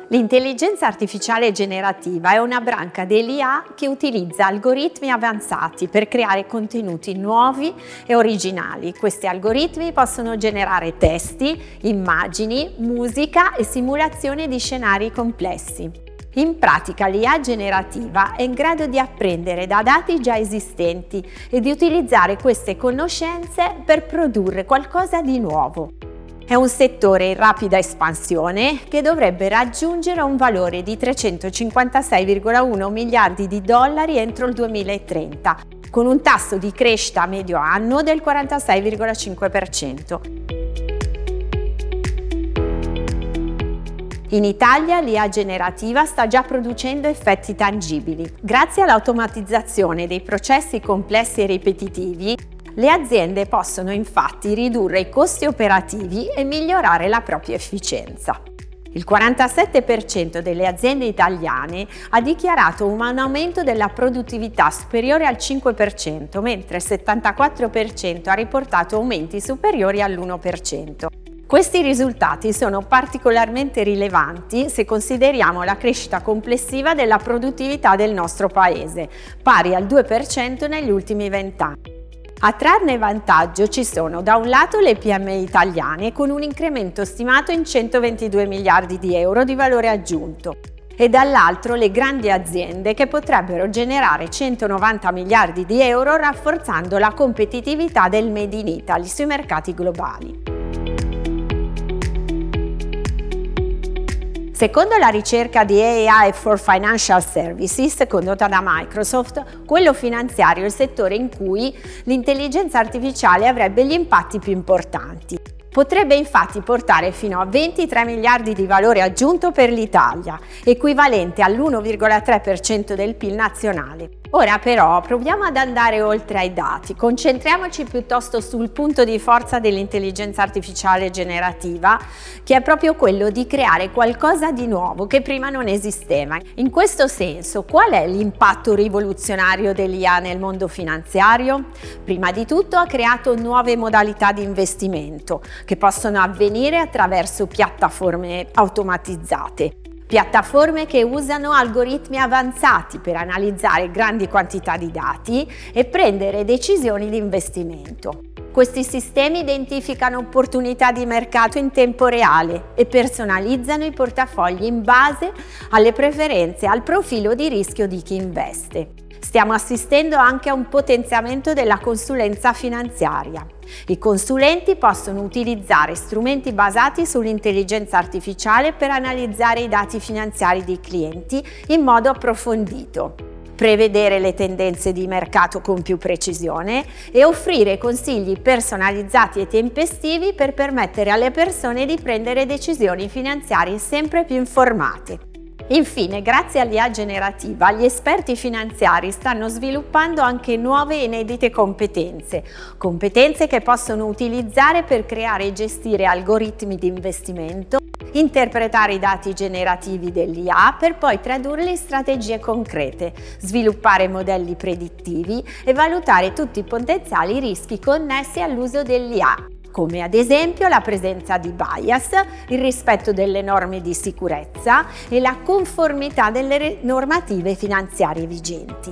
L'intelligenza artificiale generativa è una branca dell'IA che utilizza algoritmi avanzati per creare contenuti nuovi e originali. Questi algoritmi possono generare testi, immagini, musica e simulazioni di scenari complessi. In pratica l'IA generativa è in grado di apprendere da dati già esistenti e di utilizzare queste conoscenze per produrre qualcosa di nuovo. È un settore in rapida espansione che dovrebbe raggiungere un valore di 356,1 miliardi di dollari entro il 2030, con un tasso di crescita medio annuo del 46,5%. In Italia l'IA generativa sta già producendo effetti tangibili. Grazie all'automatizzazione dei processi complessi e ripetitivi, le aziende possono infatti ridurre i costi operativi e migliorare la propria efficienza. Il 47% delle aziende italiane ha dichiarato un aumento della produttività superiore al 5%, mentre il 74% ha riportato aumenti superiori all'1%. Questi risultati sono particolarmente rilevanti se consideriamo la crescita complessiva della produttività del nostro Paese, pari al 2% negli ultimi 20 anni. A trarne vantaggio ci sono da un lato le PMI italiane con un incremento stimato in 122 miliardi di euro di valore aggiunto e dall'altro le grandi aziende che potrebbero generare 190 miliardi di euro rafforzando la competitività del Made in Italy sui mercati globali. Secondo la ricerca di AI for Financial Services condotta da Microsoft, quello finanziario è il settore in cui l'intelligenza artificiale avrebbe gli impatti più importanti. Potrebbe infatti portare fino a 23 miliardi di valore aggiunto per l'Italia, equivalente all'1,3% del PIL nazionale. Ora però proviamo ad andare oltre ai dati, concentriamoci piuttosto sul punto di forza dell'intelligenza artificiale generativa, che è proprio quello di creare qualcosa di nuovo che prima non esisteva. In questo senso, qual è l'impatto rivoluzionario dell'IA nel mondo finanziario? Prima di tutto ha creato nuove modalità di investimento, che possono avvenire attraverso piattaforme automatizzate. Piattaforme che usano algoritmi avanzati per analizzare grandi quantità di dati e prendere decisioni di investimento. Questi sistemi identificano opportunità di mercato in tempo reale e personalizzano i portafogli in base alle preferenze e al profilo di rischio di chi investe. Stiamo assistendo anche a un potenziamento della consulenza finanziaria. I consulenti possono utilizzare strumenti basati sull'intelligenza artificiale per analizzare i dati finanziari dei clienti in modo approfondito, prevedere le tendenze di mercato con più precisione e offrire consigli personalizzati e tempestivi per permettere alle persone di prendere decisioni finanziarie sempre più informate. Infine, grazie all'IA generativa, gli esperti finanziari stanno sviluppando anche nuove e inedite competenze che possono utilizzare per creare e gestire algoritmi di investimento, interpretare i dati generativi dell'IA per poi tradurli in strategie concrete, sviluppare modelli predittivi e valutare tutti i potenziali rischi connessi all'uso dell'IA, come ad esempio la presenza di bias, il rispetto delle norme di sicurezza e la conformità delle normative finanziarie vigenti.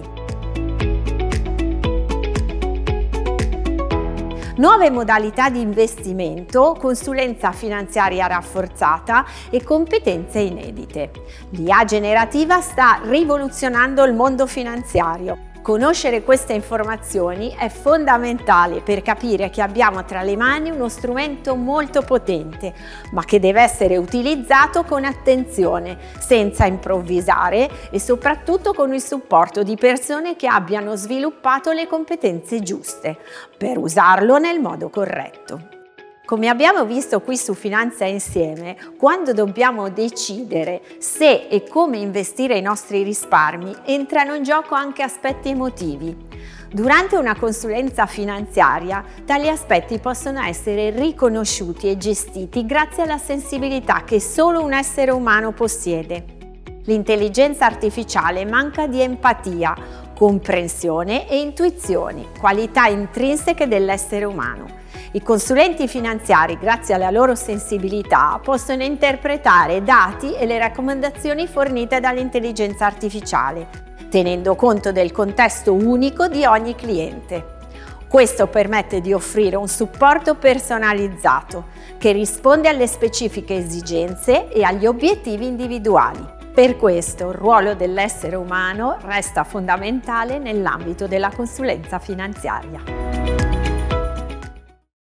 Nuove modalità di investimento, consulenza finanziaria rafforzata e competenze inedite. L'IA generativa sta rivoluzionando il mondo finanziario. Conoscere queste informazioni è fondamentale per capire che abbiamo tra le mani uno strumento molto potente, ma che deve essere utilizzato con attenzione, senza improvvisare e soprattutto con il supporto di persone che abbiano sviluppato le competenze giuste per usarlo nel modo corretto. Come abbiamo visto qui su Finanza Insieme, quando dobbiamo decidere se e come investire i nostri risparmi, entrano in gioco anche aspetti emotivi. Durante una consulenza finanziaria, tali aspetti possono essere riconosciuti e gestiti grazie alla sensibilità che solo un essere umano possiede. L'intelligenza artificiale manca di empatia, comprensione e intuizione, qualità intrinseche dell'essere umano. I consulenti finanziari, grazie alla loro sensibilità, possono interpretare i dati e le raccomandazioni fornite dall'intelligenza artificiale, tenendo conto del contesto unico di ogni cliente. Questo permette di offrire un supporto personalizzato che risponde alle specifiche esigenze e agli obiettivi individuali. Per questo il ruolo dell'essere umano resta fondamentale nell'ambito della consulenza finanziaria.